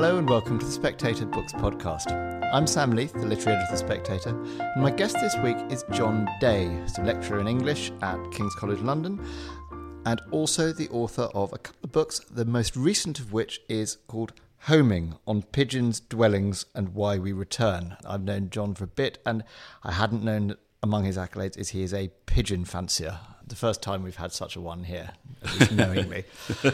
Hello and welcome to the Spectator Books podcast. I'm Sam Leith, the literary editor of The Spectator, and my guest this week is John Day, who's a lecturer in English at King's College London, and also the author of a couple of books, the most recent of which is called Homing, on Pigeons, Dwellings and Why We Return. I've known John for a bit, and I hadn't known that among his accolades is he is a pigeon fancier. The first time we've had such a one here, at least knowingly.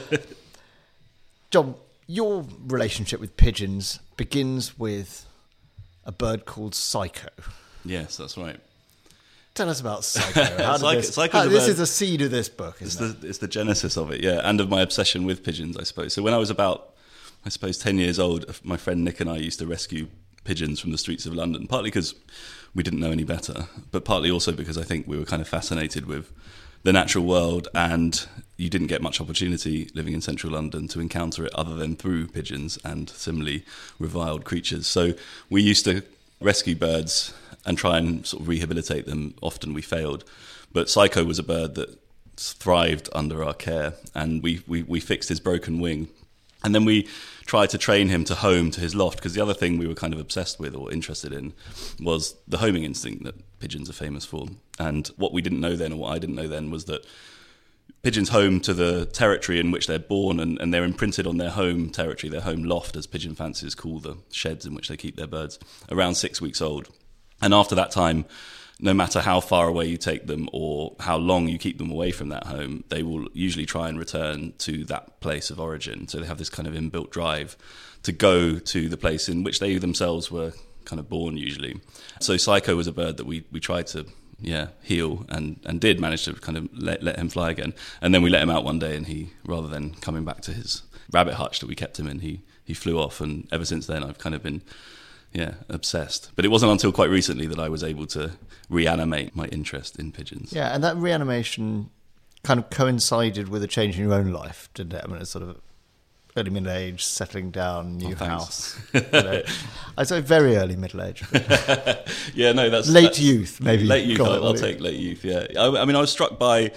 John, your relationship with pigeons begins with a bird called Psycho. Yes, that's right. Tell us about Psycho. This is the seed of this book, isn't it? It's the genesis of it, yeah, and of my obsession with pigeons, I suppose. So when I was about, 10 years old, my friend Nick and I used to rescue pigeons from the streets of London, partly because we didn't know any better, but partly also because I think we were kind of fascinated with the natural world, and you didn't get much opportunity living in central London to encounter it other than through pigeons and similarly reviled creatures. So we used to rescue birds and try and sort of rehabilitate them. Often we failed, but Psycho was a bird that thrived under our care, and we fixed his broken wing. And then we tried to train him to home to his loft, because the other thing we were kind of obsessed with or interested in was the homing instinct that pigeons are famous for. And what we didn't know then, or what I didn't know then, was that pigeons home to the territory in which they're born, and they're imprinted on their home territory, their home loft, as pigeon fanciers call the sheds in which they keep their birds, around 6 weeks old. And after that time, no matter how far away you take them or how long you keep them away from that home, they will usually try and return to that place of origin. So they have this kind of inbuilt drive to go to the place in which they themselves were kind of born usually. So Psycho was a bird that we tried to heal and did manage to kind of let him fly again. And then we let him out one day, and he, rather than coming back to his rabbit hutch that we kept him in, he flew off. And ever since then I've kind of been obsessed. But it wasn't until quite recently that I was able to reanimate my interest in pigeons. Yeah, and that reanimation kind of coincided with a change in your own life, didn't it? I mean, it's sort of early middle age, settling down, new house. I say very early middle age. Yeah, no, that's late youth, maybe. Late youth, I'll take late youth. Yeah, I mean, I was struck by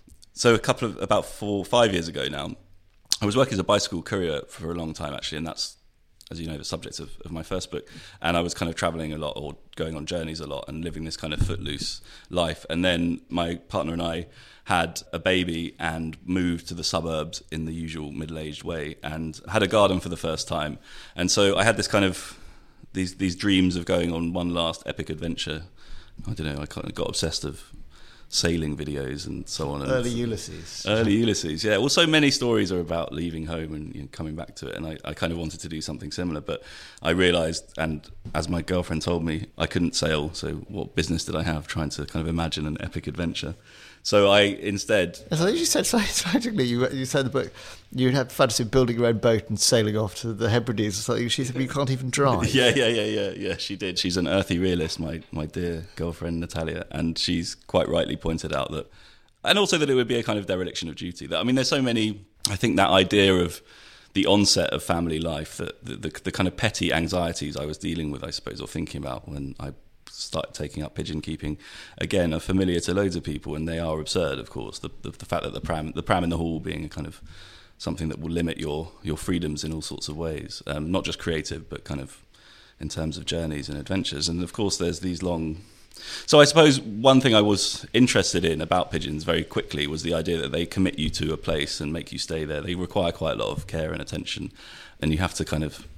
about 4 or 5 years ago now. I was working as a bicycle courier for a long time, actually, and that's, as you know, the subject of my first book. And I was kind of travelling a lot, or going on journeys a lot, and living this kind of footloose life. And then my partner and I had a baby and moved to the suburbs in the usual middle-aged way, and had a garden for the first time. And so I had this kind of these dreams of going on one last epic adventure. I don't know, I kind of got obsessed of sailing videos and so on. Early Ulysses, yeah. Well, so many stories are about leaving home and coming back to it, and I kind of wanted to do something similar, but I realised, and as my girlfriend told me, I couldn't sail, so what business did I have trying to kind of imagine an epic adventure? So I instead... As you said, tragically, you said in the book, you had fantasy of building your own boat and sailing off to the Hebrides or something. She said, you can't even drive. Yeah, she did. She's an earthy realist, my dear girlfriend Natalia, and she's quite rightly pointed out that, and also that it would be a kind of dereliction of duty. That, I mean, there's so many, I think that idea of the onset of family life, that the kind of petty anxieties I was dealing with, I suppose, or thinking about when I started taking up pigeon keeping again, are familiar to loads of people, and they are absurd, of course. The fact that the pram in the hall being a kind of something that will limit your freedoms in all sorts of ways, not just creative, but kind of in terms of journeys and adventures. And of course there's these long... So I suppose one thing I was interested in about pigeons very quickly was the idea that they commit you to a place and make you stay there. They require quite a lot of care and attention, and you have to kind of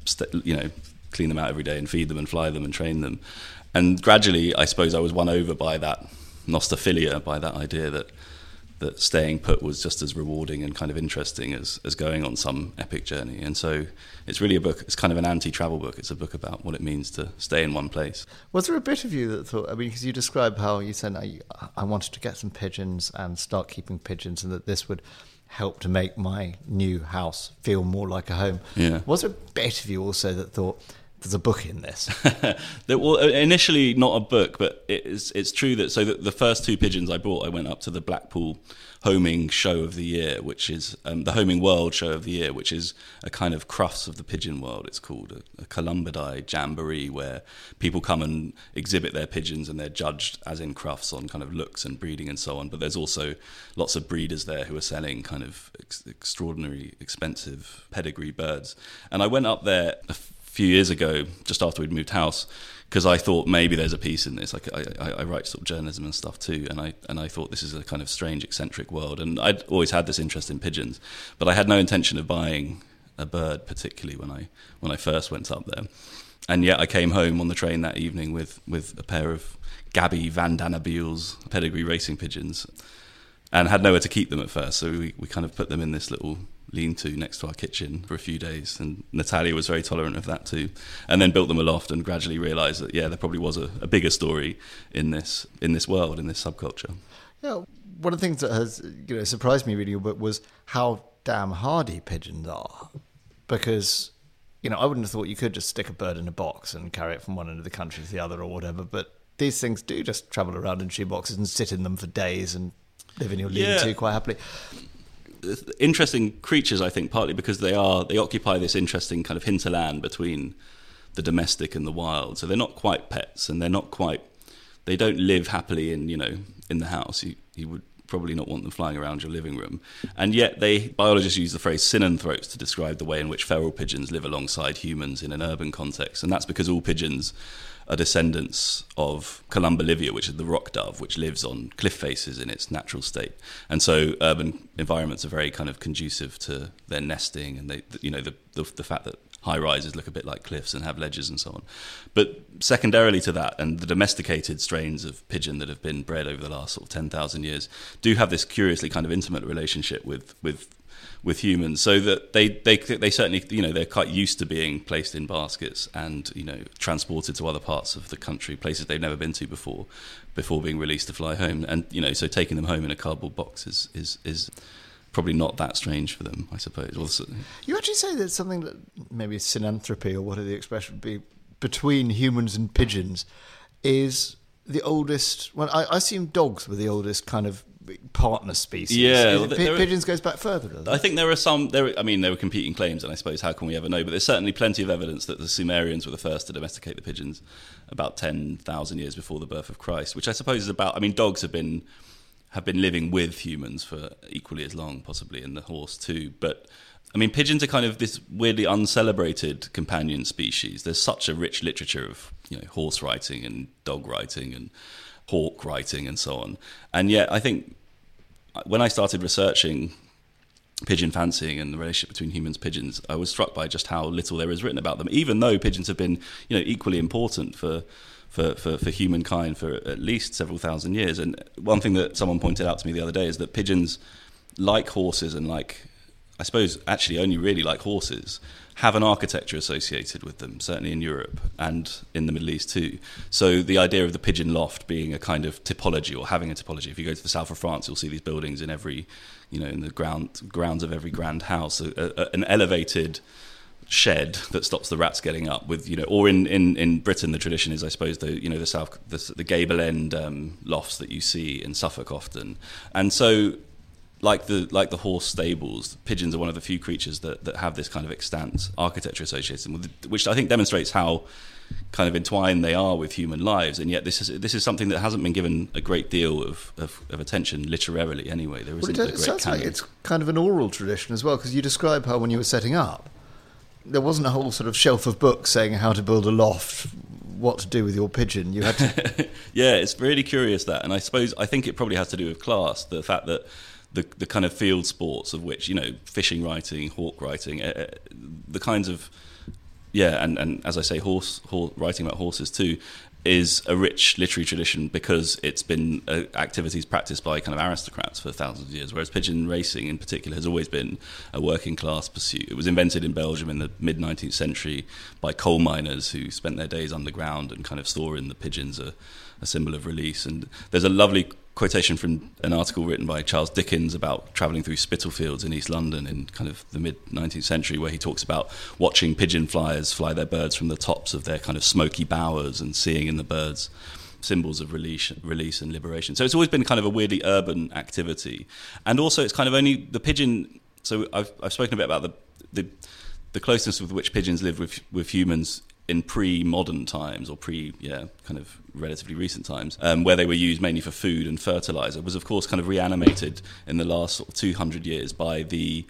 clean them out every day and feed them and fly them and train them. And gradually, I suppose I was won over by that nostophilia, by that idea that staying put was just as rewarding and kind of interesting as going on some epic journey. And so it's really a book, it's kind of an anti-travel book. It's a book about what it means to stay in one place. Was there a bit of you that thought, I mean, because you described how you said, I wanted to get some pigeons and start keeping pigeons, and that this would help to make my new house feel more like a home. Yeah. Was there a bit of you also that thought, there's a book in this. Well, initially not a book, but it's true that the first two pigeons I brought, I went up to the Blackpool Homing Show of the Year, which is the Homing World Show of the Year, which is a kind of crufts of the pigeon world. It's called a Columbidae jamboree, where people come and exhibit their pigeons, and they're judged as in crufts on kind of looks and breeding and so on. But there's also lots of breeders there who are selling kind of extraordinary, expensive pedigree birds. And I went up there a few years ago, just after we'd moved house, because I thought maybe there's a piece in this. I write sort of journalism and stuff too, and I thought this is a kind of strange, eccentric world. And I'd always had this interest in pigeons, but I had no intention of buying a bird, particularly when I first went up there. And yet I came home on the train that evening with a pair of Gabby Van Dannebiel's pedigree racing pigeons, and had nowhere to keep them at first. So we kind of put them in this little lean-to next to our kitchen for a few days, and Natalia was very tolerant of that too, and then built them aloft and gradually realised that there probably was a bigger story in this world, in this subculture. Yeah, one of the things that has surprised me reading your book was how damn hardy pigeons are, because I wouldn't have thought you could just stick a bird in a box and carry it from one end of the country to the other or whatever, but these things do just travel around in shoe boxes and sit in them for days and live in your lean-to quite happily. Interesting creatures, I think, partly because they occupy this interesting kind of hinterland between the domestic and the wild. So they're not quite pets, and they don't live happily in the house. You would probably not want them flying around your living room. And yet biologists use the phrase synanthropes to describe the way in which feral pigeons live alongside humans in an urban context. And that's because all pigeons are descendants of Columba livia, which is the rock dove, which lives on cliff faces in its natural state. And so urban environments are very kind of conducive to their nesting, and the fact that high rises look a bit like cliffs and have ledges and so on. But secondarily to that, and the domesticated strains of pigeon that have been bred over the last sort of 10,000 years do have this curiously kind of intimate relationship with humans, so that they certainly they're quite used to being placed in baskets and transported to other parts of the country, places they've never been to before being released to fly home. And so taking them home in a cardboard box is probably not that strange for them, I suppose. Also, you actually say that something that maybe synanthropy, or whatever the expression would be, between humans and pigeons is the oldest. Well, I assume dogs were the oldest kind of partner species. Yeah, pigeons goes back further, doesn't it? I think there were competing claims, and I suppose how can we ever know? But there's certainly plenty of evidence that the Sumerians were the first to domesticate the pigeons about 10,000 years before the birth of Christ, which I suppose is about. I mean, dogs have been living with humans for equally as long, possibly, and the horse too. But I mean, pigeons are kind of this weirdly uncelebrated companion species. There's such a rich literature of horse writing and dog writing and hawk writing and so on. And yet I think when I started researching pigeon fancying and the relationship between humans and pigeons, I was struck by just how little there is written about them, even though pigeons have been equally important for humankind for at least several thousand years. And one thing that someone pointed out to me the other day is that pigeons, like horses and I suppose actually only really like horses, have an architecture associated with them, certainly in Europe and in the Middle East too. So the idea of the pigeon loft being a kind of typology, or having a typology. If you go to the south of France, you'll see these buildings in every, in the grounds of every grand house, an elevated shed that stops the rats getting up with, or in Britain, the tradition is, I suppose, the gable end lofts that you see in Suffolk often. And so like the horse stables, pigeons are one of the few creatures that have this kind of extant architecture associated with it, which I think demonstrates how kind of entwined they are with human lives. And yet this is something that hasn't been given a great deal of attention literarily anyway. There isn't a great sounds canon. Like it's kind of an oral tradition as well, because you describe how when you were setting up, there wasn't a whole sort of shelf of books saying how to build a loft, what to do with your pigeon. You had to... Yeah, it's really curious that. And I think it probably has to do with class, the fact that the kind of field sports of which, fishing writing, hawk writing, the kinds of, and as I say, horse writing about horses too, is a rich literary tradition because it's been activities practiced by kind of aristocrats for thousands of years, whereas pigeon racing in particular has always been a working class pursuit. It was invented in Belgium in the mid-19th century by coal miners who spent their days underground and kind of saw in the pigeons a symbol of release. And there's a lovely quotation from an article written by Charles Dickens about travelling through Spitalfields in East London in kind of the mid-19th century, where he talks about watching pigeon flyers fly their birds from the tops of their kind of smoky bowers and seeing in the birds symbols of release and liberation. So it's always been kind of a weirdly urban activity. And also it's kind of only the pigeon... So I've spoken a bit about the closeness with which pigeons live with humans in pre-modern times, or kind of relatively recent times, where they were used mainly for food and fertilizer, was of course kind of reanimated in the last sort of 200 years by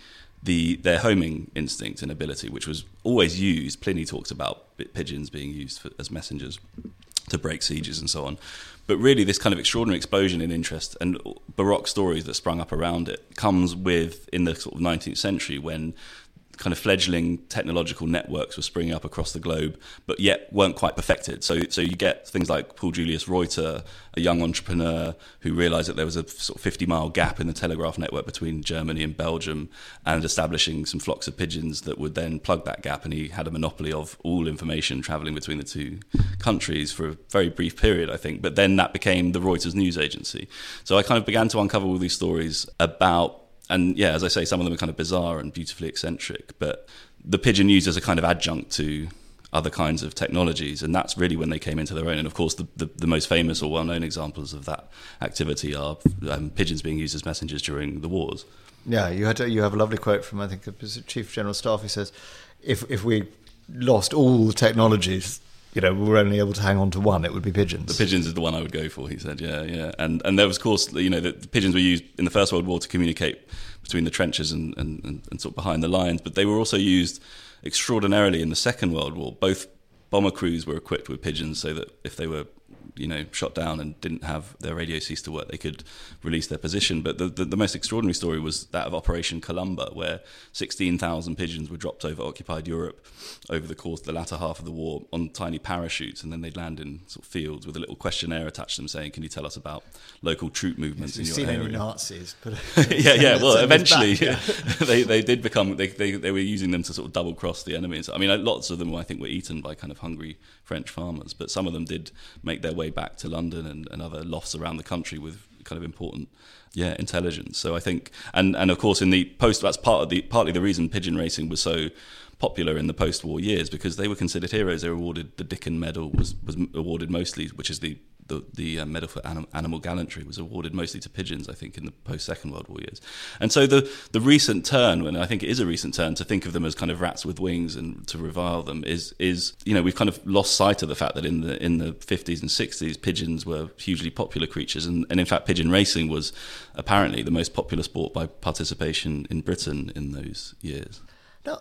their homing instinct and ability, which was always used. Pliny talks about pigeons being used as messengers to break sieges and so on. But really this kind of extraordinary explosion in interest and Baroque stories that sprung up around it comes with, in the sort of 19th century, when kind of fledgling technological networks were springing up across the globe, but yet weren't quite perfected. So you get things like Paul Julius Reuter, a young entrepreneur who realised that there was a sort of 50-mile gap in the telegraph network between Germany and Belgium, and establishing some flocks of pigeons that would then plug that gap. And he had a monopoly of all information travelling between the two countries for a very brief period, I think. But then that became the Reuters news agency. So I kind of began to uncover all these stories about... And yeah, as I say, some of them are kind of bizarre and beautifully eccentric, but the pigeon used as a kind of adjunct to other kinds of technologies, and that's really when they came into their own. And of course, the most famous or well-known examples of that activity are pigeons being used as messengers during the wars. Yeah, you have a lovely quote from, I think, the Chief General Staff, who says, if we lost all the technologies, we were only able to hang on to one, it would be pigeons. The pigeons is the one I would go for, he said, yeah. And there was, of course, the pigeons were used in the First World War to communicate between the trenches and sort of behind the lines, but they were also used extraordinarily in the Second World War. Both bomber crews were equipped with pigeons so that if they were shot down and didn't have their radio cease to work, they could release their position. But the most extraordinary story was that of Operation Columba, where 16,000 pigeons were dropped over occupied Europe over the course of the latter half of the war on tiny parachutes, and then they'd land in sort of fields with a little questionnaire attached to them saying, can you tell us about local troop movements in your area? You've seen any Nazis. But Well, eventually they did become, they were using them to sort of double cross the enemies. I mean, lots of them I think were eaten by kind of hungry French farmers, but some of them did make their way back to London and other lofts around the country with kind of important intelligence. So I think, and of course in the post, that's partly the reason pigeon racing was so popular in the post-war years, because they were considered heroes. They were awarded the Dickon Medal, was awarded mostly, which is the medal for animal gallantry, was awarded mostly to pigeons, I think, in the post-Second World War years. And so the recent turn, and I think it is a recent turn, to think of them as kind of rats with wings and to revile them is we've kind of lost sight of the fact that in the 50s and 60s pigeons were hugely popular creatures, and in fact pigeon racing was apparently the most popular sport by participation in Britain in those years. Now,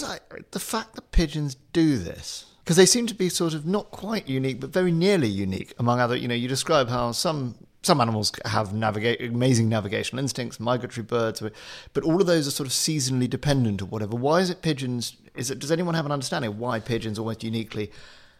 the fact that pigeons do this, because they seem to be sort of not quite unique, but very nearly unique among other, you describe how some animals have amazing navigational instincts, migratory birds, but all of those are sort of seasonally dependent or whatever. Why is it pigeons? Does anyone have an understanding of why pigeons almost uniquely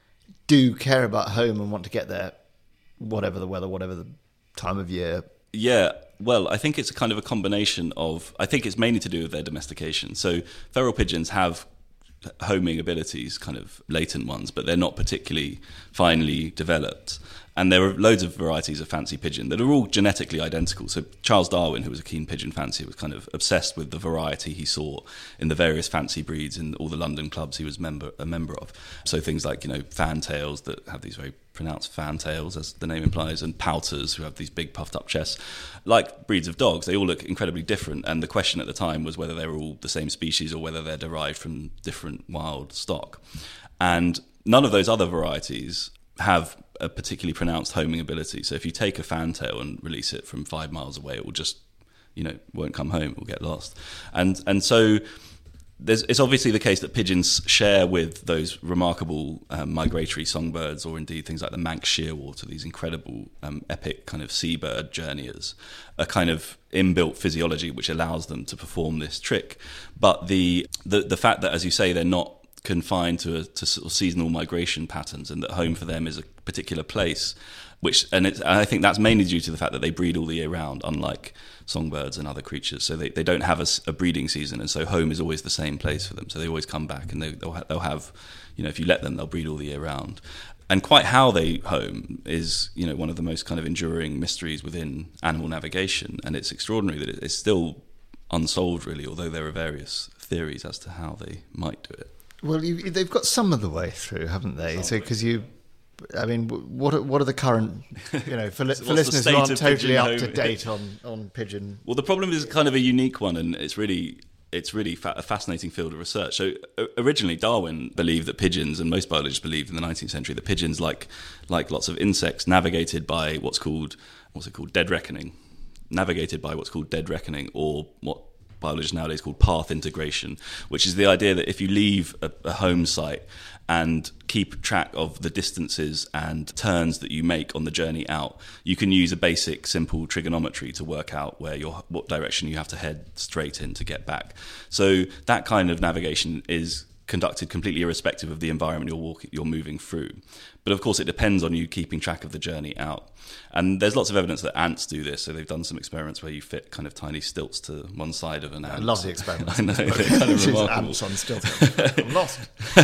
do care about home and want to get there, whatever the weather, whatever the time of year? Yeah. Well, I think it's a kind of a combination of, I think it's mainly to do with their domestication. So feral pigeons have homing abilities, kind of latent ones, but they're not particularly finely developed. And there are loads of varieties of fancy pigeon that are all genetically identical. So Charles Darwin, who was a keen pigeon fancier, was kind of obsessed with the variety he saw in the various fancy breeds in all the London clubs he was a member of. So things like, fantails that have these very pronounced fantails, as the name implies, and pouters who have these big puffed up chests. Like breeds of dogs, they all look incredibly different. And the question at the time was whether they were all the same species or whether they're derived from different wild stock. And none of those other varieties have a particularly pronounced homing ability. So if you take a fantail and release it from 5 miles away, it will just, won't come home, it will get lost. And so it's obviously the case that pigeons share with those remarkable migratory songbirds, or indeed things like the Manx shearwater, these incredible epic kind of seabird journeyers, a kind of inbuilt physiology which allows them to perform this trick. But the fact that, as you say, they're not confined to sort of seasonal migration patterns, and that home for them is a particular place, and I think that's mainly due to the fact that they breed all the year round, unlike songbirds and other creatures. So they don't have a breeding season, and so home is always the same place for them. So they always come back, and they'll have, if you let them, they'll breed all the year round. And quite how they home is, one of the most kind of enduring mysteries within animal navigation. And it's extraordinary that it's still unsolved, really, although there are various theories as to how they might do it. Well, they've got some of the way through, haven't they? So, because what are the current, for listeners who aren't totally up to date on pigeon? Well, the problem is kind of a unique one, and it's really a fascinating field of research. So originally Darwin believed that pigeons, and most biologists believed in the 19th century, that pigeons, like lots of insects, navigated by what's called dead reckoning, or what biologists nowadays call path integration, which is the idea that if you leave a home site and keep track of the distances and turns that you make on the journey out, you can use a basic, simple trigonometry to work out what direction you have to head straight in to get back. So that kind of navigation is conducted completely irrespective of the environment you're moving through. But of course, it depends on you keeping track of the journey out. And there's lots of evidence that ants do this. So they've done some experiments where you fit kind of tiny stilts to one side of an ant. I love the experiments. I know, they're kind of remarkable. Ants on stilts. I'm lost.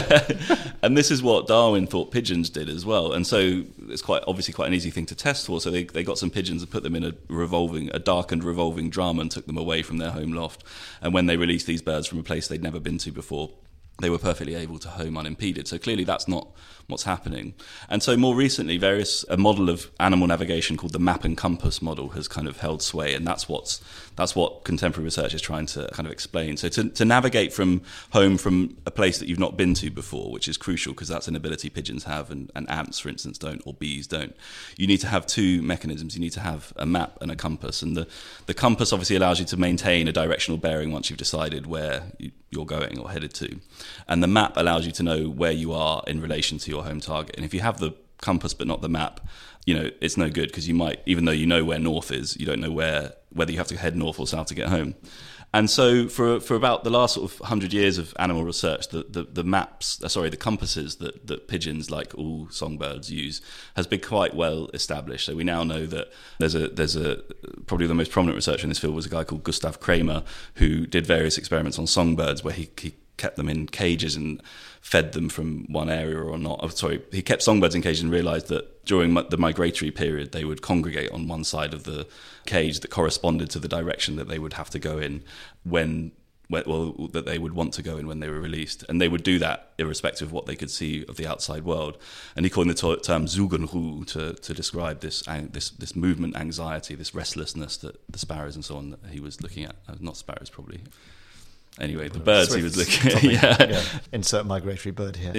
And this is what Darwin thought pigeons did as well. And so it's quite an easy thing to test for. So they got some pigeons and put them in a darkened revolving drum and took them away from their home loft. And when they released these birds from a place they'd never been to before, they were perfectly able to home unimpeded. So clearly that's not what's happening. And so more recently, a model of animal navigation called the map and compass model has kind of held sway, and that's what contemporary research is trying to kind of explain. So to navigate from home from a place that you've not been to before, which is crucial because that's an ability pigeons have and ants, for instance, don't, or bees don't, you need to have two mechanisms. You need to have a map and a compass. And the compass obviously allows you to maintain a directional bearing once you've decided where you're going or headed to. And the map allows you to know where you are in relation to your home target. And if you have the compass but not the map, it's no good because you might, even though you know where north is, you don't know whether you have to head north or south to get home. And so for about the last sort of 100 years of animal research, the compasses that pigeons, like all songbirds, use has been quite well established. So we now know that there's probably the most prominent researcher in this field was a guy called Gustav Kramer, who did various experiments on songbirds where he kept them in cages and fed them from one area or not. He kept songbirds in cages and realised that during the migratory period they would congregate on one side of the cage that corresponded to the direction that they would have to go in that they would want to go in when they were released. And they would do that irrespective of what they could see of the outside world. And he coined the term Suchenruhe to describe this movement anxiety, this restlessness that the sparrows and so on that he was looking at. Not sparrows, probably. Anyway, the birds he was looking at. Yeah. Insert migratory bird here.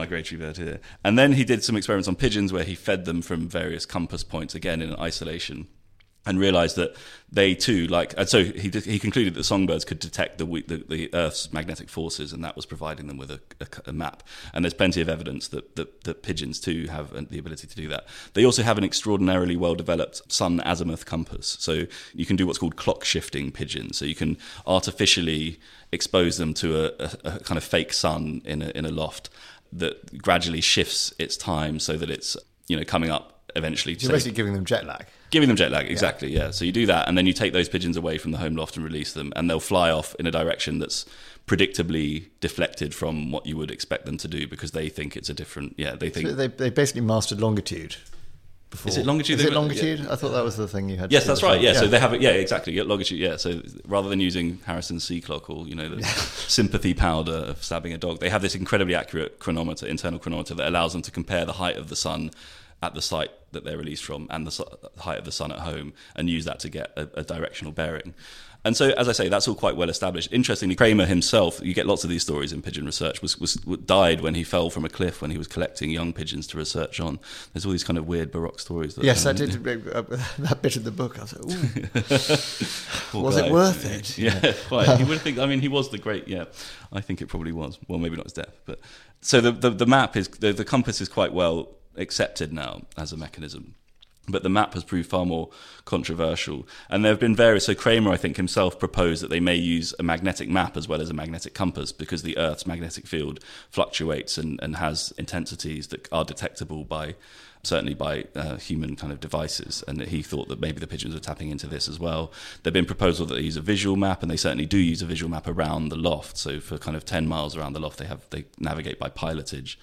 And then he did some experiments on pigeons where he fed them from various compass points, again in isolation, and realised that they too, and so he concluded that songbirds could detect the Earth's magnetic forces, and that was providing them with a map. And there's plenty of evidence that pigeons too have the ability to do that. They also have an extraordinarily well-developed sun azimuth compass. So you can do what's called clock shifting pigeons. So you can artificially expose them to a kind of fake sun in a loft that gradually shifts its time so that it's coming up eventually. You're basically giving them jet lag. Giving them jet lag, exactly, yeah. So you do that, and then you take those pigeons away from the home loft and release them, and they'll fly off in a direction that's predictably deflected from what you would expect them to do because they think it's a different. Yeah, they think so they basically mastered longitude. Before. Is it longitude? Is it longitude? Yeah. I thought that was the thing you had. Yes, that's right. Yeah, so they have it. Yeah, exactly. Yeah, longitude. Yeah, so rather than using Harrison's sea clock or the sympathy powder of stabbing a dog, they have this incredibly accurate internal chronometer that allows them to compare the height of the sun at the site that they're released from and the height of the sun at home, and use that to get a directional bearing. And so, as I say, that's all quite well established. Interestingly, Kramer himself, you get lots of these stories in pigeon research, died when he fell from a cliff when he was collecting young pigeons to research on. There's all these kind of weird Baroque stories. Yes, I did that bit of the book. I was like, ooh. Was it worth it? Yeah, quite. You would think. I mean, he was the great. Yeah, I think it probably was. Well, maybe not his death, but so the map is the compass is quite well accepted now as a mechanism. But the map has proved far more controversial. And there have been various... So Kramer, I think, himself proposed that they may use a magnetic map as well as a magnetic compass because the Earth's magnetic field fluctuates and has intensities that are detectable certainly by human kind of devices. And he thought that maybe the pigeons were tapping into this as well. There have been proposals that they use a visual map, and they certainly do use a visual map around the loft. So for kind of 10 miles around the loft, they navigate by pilotage.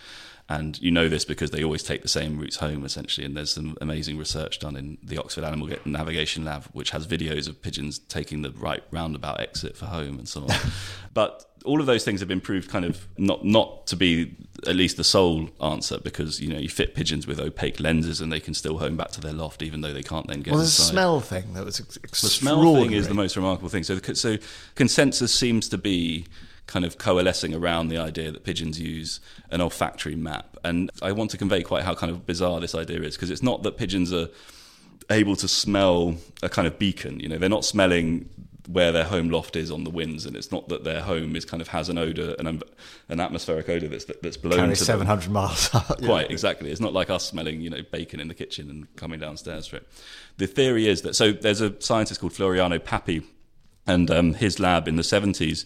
And you know this because they always take the same routes home, essentially. And there's some amazing research done in the Oxford Animal Navigation Lab, which has videos of pigeons taking the right roundabout exit for home and so on. But all of those things have been proved kind of not to be at least the sole answer, because, you fit pigeons with opaque lenses and they can still home back to their loft, even though they can't then get inside. Well, the smell thing that was extraordinary. The smell thing is the most remarkable thing. So consensus seems to be kind of coalescing around the idea that pigeons use an olfactory map. And I want to convey quite how kind of bizarre this idea is, because it's not that pigeons are able to smell a kind of beacon. They're not smelling where their home loft is on the winds, and it's not that their home is kind of has an odour, an atmospheric odour that's blown carry to 700 miles out. Quite, exactly. It's not like us smelling, bacon in the kitchen and coming downstairs for it. The theory is that, so there's a scientist called Floriano Papi, and his lab in the 70s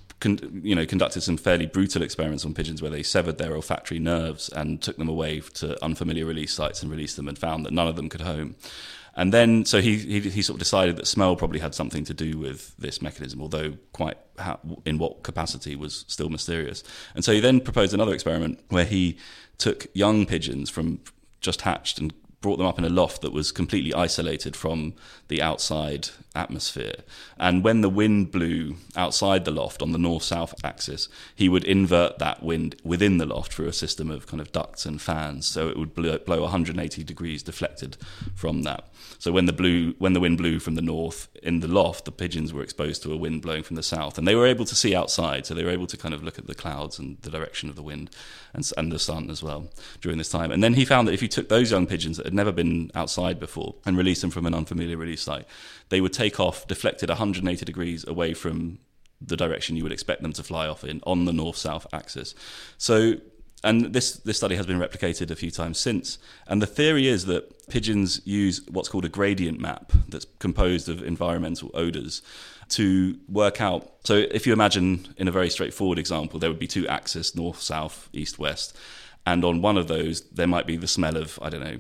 conducted some fairly brutal experiments on pigeons where they severed their olfactory nerves and took them away to unfamiliar release sites and released them, and found that none of them could home. And then, so he sort of decided that smell probably had something to do with this mechanism, although quite in what capacity was still mysterious. And so he then proposed another experiment where he took young pigeons from just hatched and brought them up in a loft that was completely isolated from the outside atmosphere. And when the wind blew outside the loft on the north-south axis, he would invert that wind within the loft through a system of kind of ducts and fans. So it would blow 180 degrees deflected from that. So when the wind blew from the north in the loft, the pigeons were exposed to a wind blowing from the south, and they were able to see outside. So they were able to kind of look at the clouds and the direction of the wind and the sun as well during this time. And then he found that if you took those young pigeons that had never been outside before and released them from an unfamiliar release site, they would take off deflected 180 degrees away from the direction you would expect them to fly off in on the north-south axis. So, and this study has been replicated a few times since. And the theory is that pigeons use what's called a gradient map that's composed of environmental odours to work out. So if you imagine, in a very straightforward example, there would be two axes, north, south, east, west. And on one of those, there might be the smell of,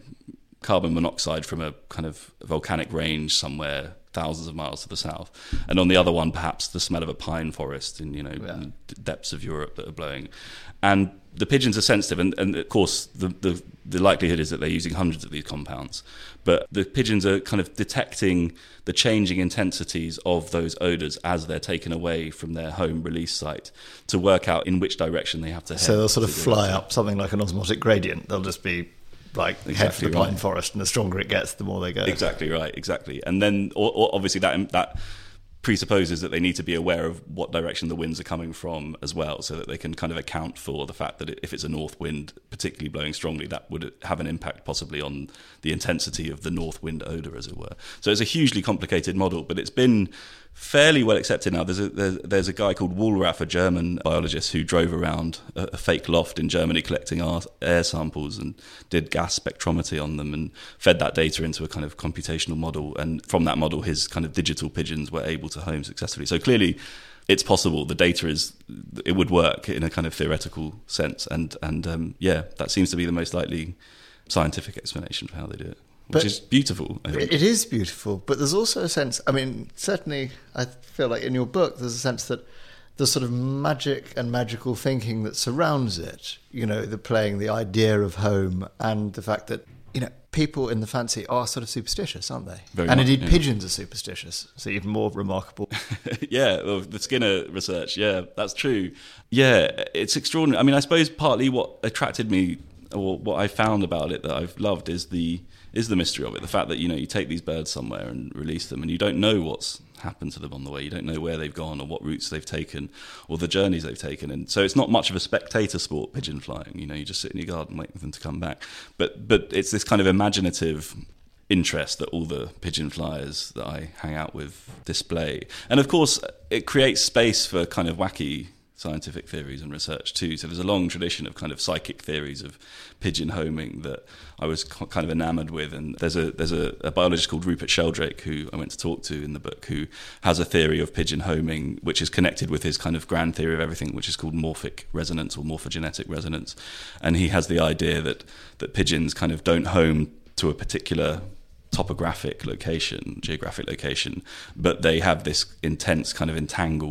carbon monoxide from a kind of volcanic range somewhere thousands of miles to the south. And on the other one, perhaps the smell of a pine forest in, in the depths of Europe that are blowing. And the pigeons are sensitive, and of course the likelihood is that they're using hundreds of these compounds. But the pigeons are kind of detecting the changing intensities of those odours as they're taken away from their home release site to work out in which direction they have to head. So they'll sort of fly up something like an osmotic gradient. They'll just be head for the pine forest, and the stronger it gets, the more they go. Exactly right, exactly. And then or obviously that presupposes that they need to be aware of what direction the winds are coming from as well, so that they can kind of account for the fact that if it's a north wind particularly blowing strongly, that would have an impact possibly on the intensity of the north wind odour, as it were. So it's a hugely complicated model, but it's been fairly well accepted now. There's a guy called Wohlraff, a German biologist, who drove around a fake loft in Germany collecting air samples and did gas spectrometry on them and fed that data into a kind of computational model. And from that model, his kind of digital pigeons were able to home successfully. So clearly, it's possible. The data it would work in a kind of theoretical sense. And that seems to be the most likely scientific explanation for how they do it. Which is beautiful, I think. It is beautiful, but there's also a sense, certainly I feel like in your book there's a sense that the sort of magic and magical thinking that surrounds it, the playing the idea of home, and the fact that, people in the fancy are sort of superstitious, aren't they? Very and much, indeed pigeons are superstitious, so even more remarkable. Well, the Skinner research, that's true. Yeah, it's extraordinary. I suppose partly what attracted me, or what I found about it that I've loved, is the mystery of it. The fact that, you take these birds somewhere and release them, and you don't know what's happened to them on the way. You don't know where they've gone or what routes they've taken or the journeys they've taken. And so it's not much of a spectator sport, pigeon flying. You just sit in your garden waiting for them to come back. But it's this kind of imaginative interest that all the pigeon flyers that I hang out with display. And of course, it creates space for kind of wacky scientific theories and research too. So there's a long tradition of kind of psychic theories of pigeon homing that I was kind of enamored with. And there's a biologist called Rupert Sheldrake, who I went to talk to in the book, who has a theory of pigeon homing which is connected with his kind of grand theory of everything, which is called morphic resonance or morphogenetic resonance. And he has the idea that pigeons kind of don't home to a particular geographic location, but they have this intense kind of entangled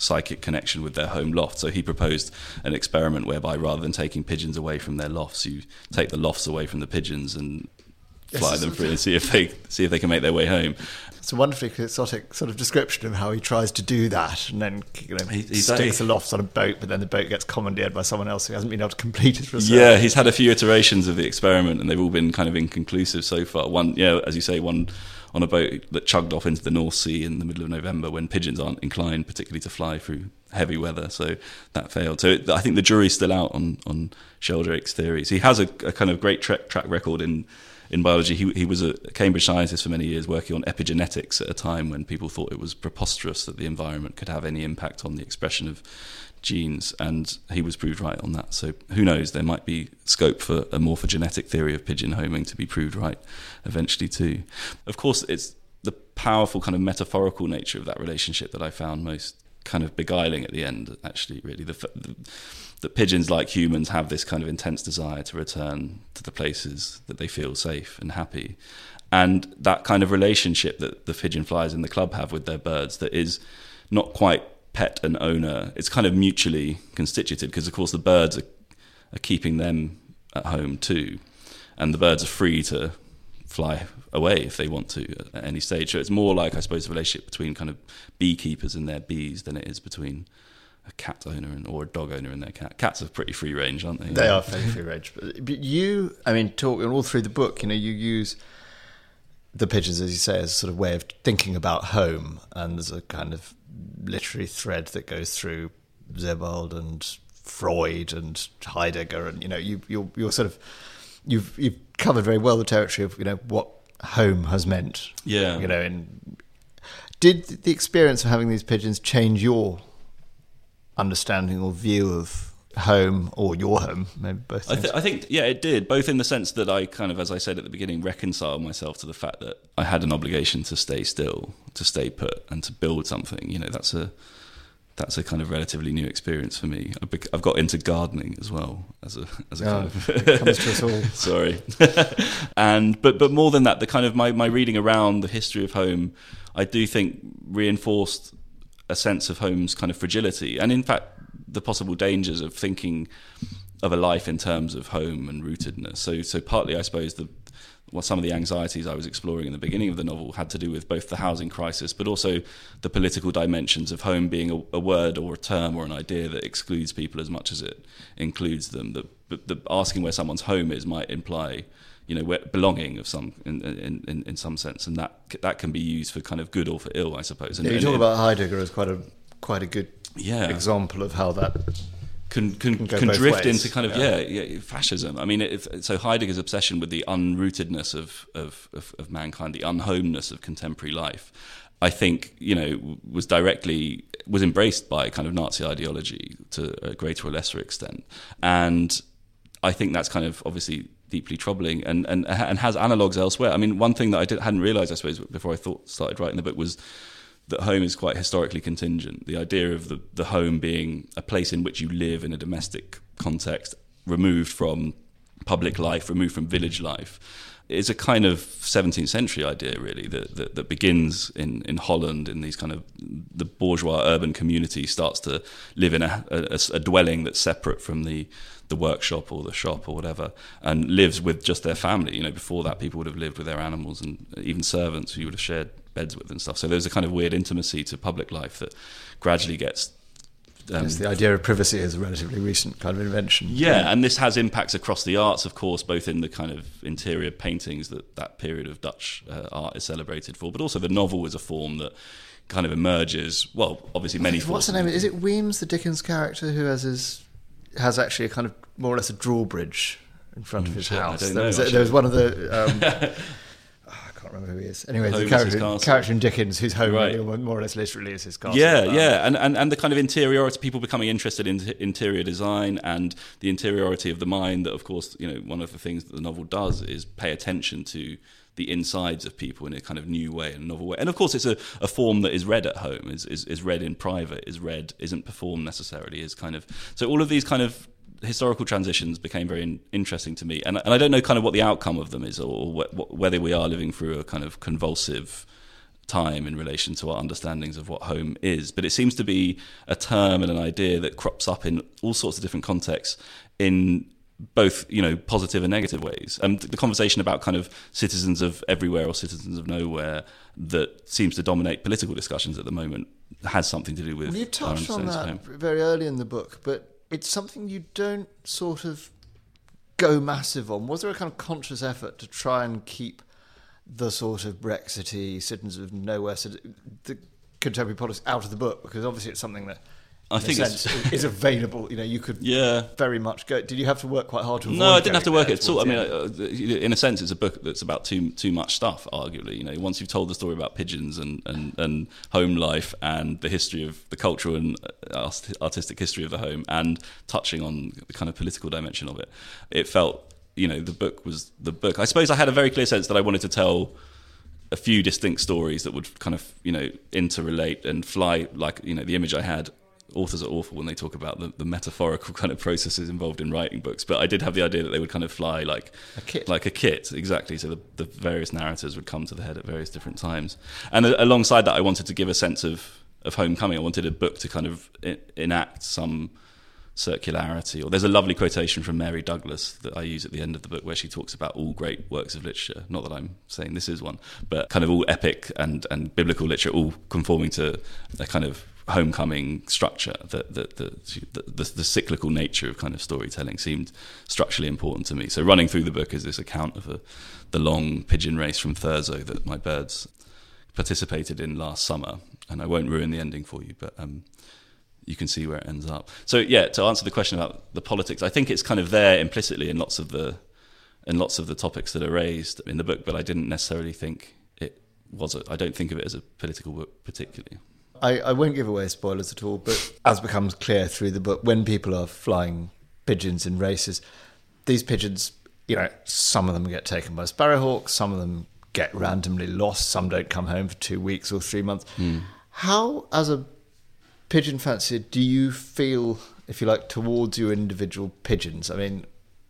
psychic connection with their home loft. So he proposed an experiment whereby rather than taking pigeons away from their lofts, you take the lofts away from the pigeons and fly them through and see if they can make their way home. It's a wonderfully exotic sort of description of how he tries to do that, and then he sticks the lofts on a boat, but then the boat gets commandeered by someone else who hasn't been able to complete his research. Yeah, he's had a few iterations of the experiment, and they've all been kind of inconclusive so far. One, as you say, one on a boat that chugged off into the North Sea in the middle of November when pigeons aren't inclined particularly to fly through heavy weather, so that failed. So I think the jury's still out on Sheldrake's theories. He has a kind of great track record in biology. He was a Cambridge scientist for many years, working on epigenetics at a time when people thought it was preposterous that the environment could have any impact on the expression of genes, and he was proved right on that. So who knows, there might be scope for a morphogenetic theory of pigeon homing to be proved right eventually too. Of course, it's the powerful kind of metaphorical nature of that relationship that I found most kind of beguiling at the end, actually, really. That pigeons, like humans, have this kind of intense desire to return to the places that they feel safe and happy. And that kind of relationship that the pigeon flyers in the club have with their birds, that is not quite pet and owner, it's kind of mutually constituted, because of course the birds are keeping them at home too, and the birds are free to fly away if they want to at any stage. So it's more like, I suppose, a relationship between kind of beekeepers and their bees than it is between a cat owner or a dog owner and their cat. Cats are pretty free range, aren't they? They are fairly free range. But you, I mean, talking all through the book, you use the pigeons, as you say, as a sort of way of thinking about home, and there's a kind of literary thread that goes through Sebald and Freud and Heidegger, and you're sort of you've covered very well the territory of what home has meant. Yeah. Did the experience of having these pigeons change your understanding or view of home, or your home, maybe both things? I think it did, both in the sense that I kind of, as I said at the beginning, reconciled myself to the fact that I had an obligation to stay still, to stay put, and to build something. That's a kind of relatively new experience for me. I've got into gardening as well as a kind of it comes to us all. Sorry. But more than that, the kind of my reading around the history of home, I do think reinforced a sense of home's kind of fragility, and in fact the possible dangers of thinking of a life in terms of home and rootedness. So partly, I suppose, some of the anxieties I was exploring in the beginning of the novel had to do with both the housing crisis, but also the political dimensions of home being a word or a term or an idea that excludes people as much as it includes them. The asking where someone's home is might imply, belonging of some in some sense, and that can be used for kind of good or for ill, I suppose. And you talk about Heidegger as quite a good example of how that can drift into kind of fascism. I mean, so Heidegger's obsession with the unrootedness of mankind, the unhomeness of contemporary life, I think was embraced by kind of Nazi ideology to a greater or lesser extent, and I think that's kind of obviously deeply troubling and has analogues elsewhere. I mean, one thing that I hadn't realised, I suppose, before I started writing the book was that home is quite historically contingent. The idea of the home being a place in which you live in a domestic context, removed from public life, removed from village life, is a kind of 17th century idea, really, that begins in Holland, in these kind of, the bourgeois urban community starts to live in a dwelling that's separate from the workshop or the shop or whatever, and lives with just their family. Before that, people would have lived with their animals and even servants who you would have shared beds with and stuff. So there's a kind of weird intimacy to public life that gradually gets... yes, the idea of privacy is a relatively recent kind of invention. Yeah, and this has impacts across the arts, of course, both in the kind of interior paintings that period of Dutch art is celebrated for, but also the novel is a form that kind of emerges, well, obviously many forms. What's the name? Is it Weems, the Dickens character, who has actually a kind of more or less a drawbridge in front of his house? There was one of the... I can't remember who he is. Anyway, the character in Dickens whose home more or less literally is his castle. Yeah. And the kind of interiority, people becoming interested in interior design and the interiority of the mind, that, of course, one of the things that the novel does is pay attention to the insides of people in a kind of new way, in a novel way. And of course, it's a form that is read at home, is read in private, isn't performed necessarily, is kind of... So all of these kind of historical transitions became very interesting to me, and I don't know kind of what the outcome of them is, or whether we are living through a kind of convulsive time in relation to our understandings of what home is. But it seems to be a term and an idea that crops up in all sorts of different contexts in both, positive and negative ways. And the conversation about kind of citizens of everywhere or citizens of nowhere that seems to dominate political discussions at the moment has something to do with you touched on that home. very early in the book, but it's something you don't sort of go massive on. Was there a kind of conscious effort to try and keep the sort of Brexity, citizens of nowhere, the contemporary politics out of the book? Because obviously it's something that I think is available. You could very much go. Did you have to work quite hard to avoid? No, I didn't have to work it at all. I mean, in a sense, it's a book that's about too much stuff. Arguably, once you've told the story about pigeons and home life and the history of the cultural and artistic history of the home, and touching on the kind of political dimension of it, it felt the book was the book. I suppose I had a very clear sense that I wanted to tell a few distinct stories that would kind of interrelate and fly. Like the image I had. Authors are awful when they talk about the metaphorical kind of processes involved in writing books, but I did have the idea that they would kind of fly like a kit, exactly. So the various narrators would come to the head at various different times, and alongside that, I wanted to give a sense of homecoming. I wanted a book to kind of enact some circularity. Or there's a lovely quotation from Mary Douglas that I use at the end of the book where she talks about all great works of literature. Not that I'm saying this is one, but kind of all epic and biblical literature, all conforming to a kind of homecoming structure. The cyclical nature of kind of storytelling seemed structurally important to me. So running through the book is this account of the long pigeon race from Thurso that my birds participated in last summer, and I won't ruin the ending for you, but you can see where it ends up. So to answer the question about the politics, I think it's kind of there implicitly in lots of the topics that are raised in the book, but I didn't necessarily think it was. I don't think of it as a political book particularly. I won't give away spoilers at all, but as becomes clear through the book, when people are flying pigeons in races, these pigeons, some of them get taken by sparrowhawks, some of them get randomly lost, some don't come home for 2 weeks or 3 months. How, as a pigeon fancier, do you feel, if you like, towards your individual pigeons? I mean,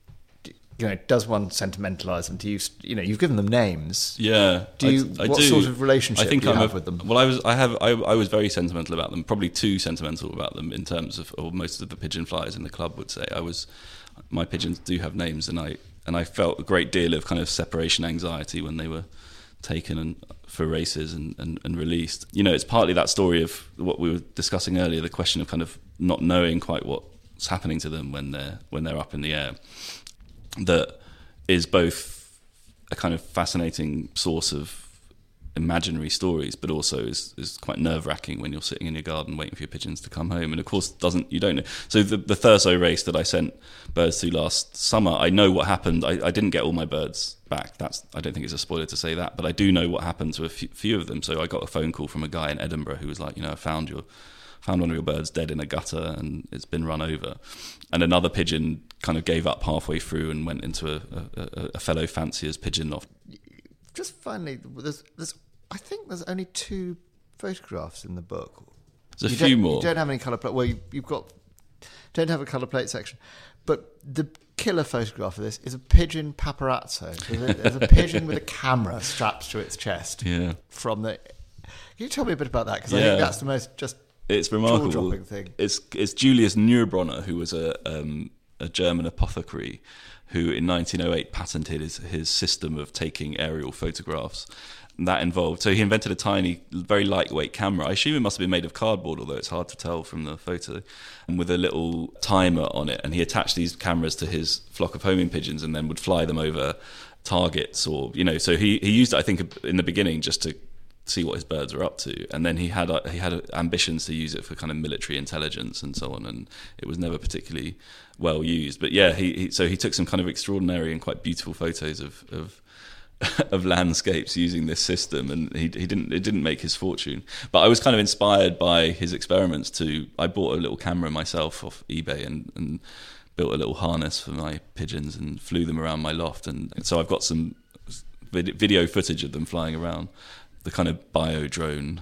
does one sentimentalise them? Do you, you've given them names. Yeah, what sort of relationship do you have with them? Well, I was very sentimental about them. Probably too sentimental about them in terms of, or most of the pigeon flyers in the club would say. My pigeons do have names, and I felt a great deal of kind of separation anxiety when they were taken for races and released. It's partly that story of what we were discussing earlier, the question of kind of not knowing quite what's happening to them when they're up in the air. That is both a kind of fascinating source of imaginary stories, but also is quite nerve-wracking when you're sitting in your garden waiting for your pigeons to come home. And of course, you don't know. So the Thurso race that I sent birds to last summer, I know what happened. I didn't get all my birds back. I don't think it's a spoiler to say that, but I do know what happened to a few of them. So I got a phone call from a guy in Edinburgh who was like, I found one of your birds dead in a gutter and it's been run over. And another pigeon kind of gave up halfway through and went into a fellow fancier's pigeon loft. Just finally, I think there's only 2 photographs in the book. There's a few more. You don't have any colour plate. Well, don't have a colour plate section. But the killer photograph of this is a pigeon paparazzo. There's a pigeon with a camera strapped to its chest. Yeah. Can you tell me a bit about that? Because I think that's the most it's remarkable. Jaw-dropping thing. It's Julius Neurbronner, who was a German apothecary who in 1908 patented his system of taking aerial photographs. And that involved, so he invented a tiny, very lightweight camera. I assume it must have been made of cardboard, although it's hard to tell from the photo, and with a little timer on it. And he attached these cameras to his flock of homing pigeons and then would fly them over targets or, so he used it, I think, in the beginning just to see what his birds were up to, and then he had ambitions to use it for kind of military intelligence and so on, and it was never particularly well used. But he took some kind of extraordinary and quite beautiful photos of landscapes using this system, and it didn't make his fortune. But I was kind of inspired by his experiments I bought a little camera myself off eBay and built a little harness for my pigeons and flew them around my loft, and so I've got some video footage of them flying around. The kind of bio drone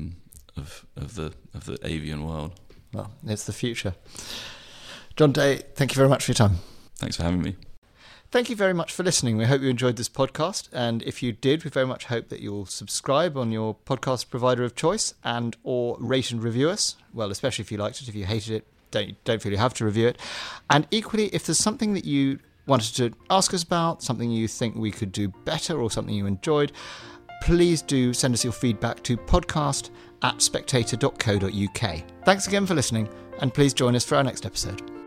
of the avian world. Well, it's the future. John Day, thank you very much for your time. Thanks for having me. Thank you very much for listening. We hope you enjoyed this podcast. And if you did, we very much hope that you'll subscribe on your podcast provider of choice and or rate and review us. Well, especially if you liked it. If you hated it, don't feel you have to review it. And equally, if there's something that you wanted to ask us about, something you think we could do better or something you enjoyed, please do send us your feedback to podcast@spectator.co.uk. Thanks again for listening, and please join us for our next episode.